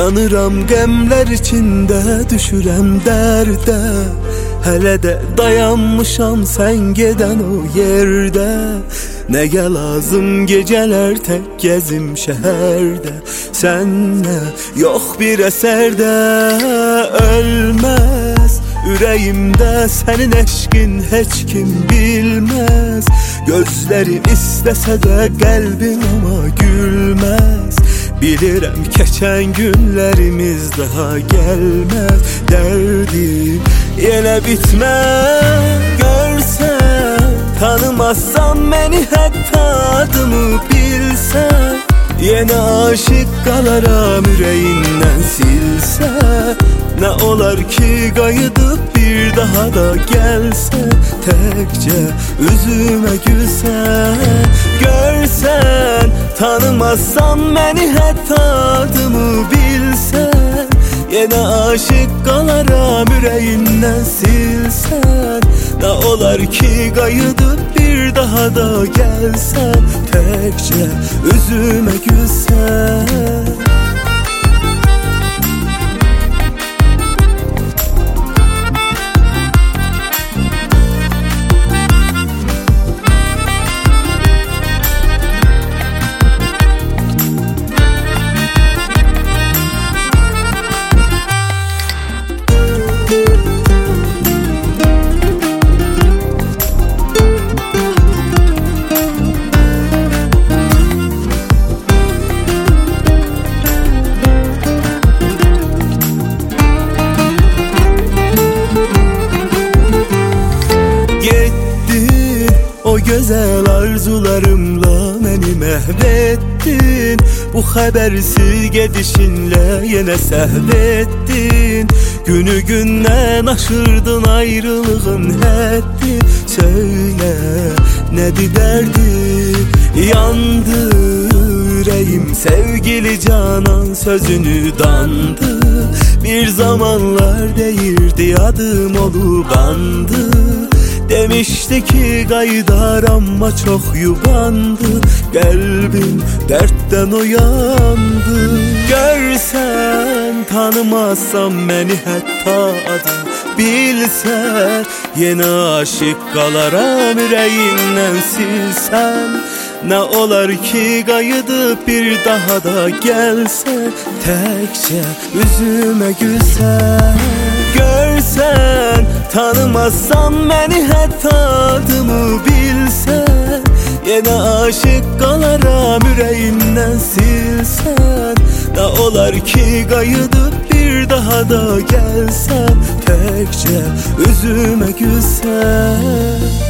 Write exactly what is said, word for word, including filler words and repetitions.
Yanıram qəmlər içində, düşürəm dərdə. Hələ də dayanmışam sən gedən o yerdə. Nəyə lazım gecələr tək gəzim şəhərdə. Sənlə yox bir əsərdə ölməz ürəyimdə sənin eşqin heç kim bilməz. Gözlərim istəsə də qəlbim amma gülməz. Bilirəm keçən günlərimiz daha gəlməz. Dərdim yenə bitməz. Görsən, tanımazsan məni, hətta adımı bilsən, yenə aşıq qalaram ürəyindən silsən. Nə olar ki qayıdıb bir daha da gəlsən, təkcə üzümə gülsən. Görsən, tanımazsan məni, hətta adımı bilsən, yenə aşıq qalaram ürəyindən silsən. Nə olar ki qayıdıb bir daha da gəlsən, təkcə üzümə gülsən. O gözəl arzularımla məni məhv etdin. Bu xəbərsiz gedişinlə yenə səhv etdin. Günü gündən aşırdın ayrılığın həddi. Söylə, nədir dərdi? Yandı ürəyim sevgili canan sözünü dandı. Bir zamanlar deyirdi adım olub andı. Demişti ki qaydar amma çox yubandı. Qəlbim dərddən oyandı. Görsən, tanımazsan məni, hətta adım bilsən, yenə aşıq qalaram ürəyindən silsən. Nə olar ki qayıdıb bir daha da gəlsən, təkcə üzümə gülsən. Görsən, tanımazsan məni, hətta adımı bilsən, yenə aşıq qalaram ürəyindən silsən. Nə olar ki qayıdıb bir daha da gəlsən, təkcə üzümə gülsən.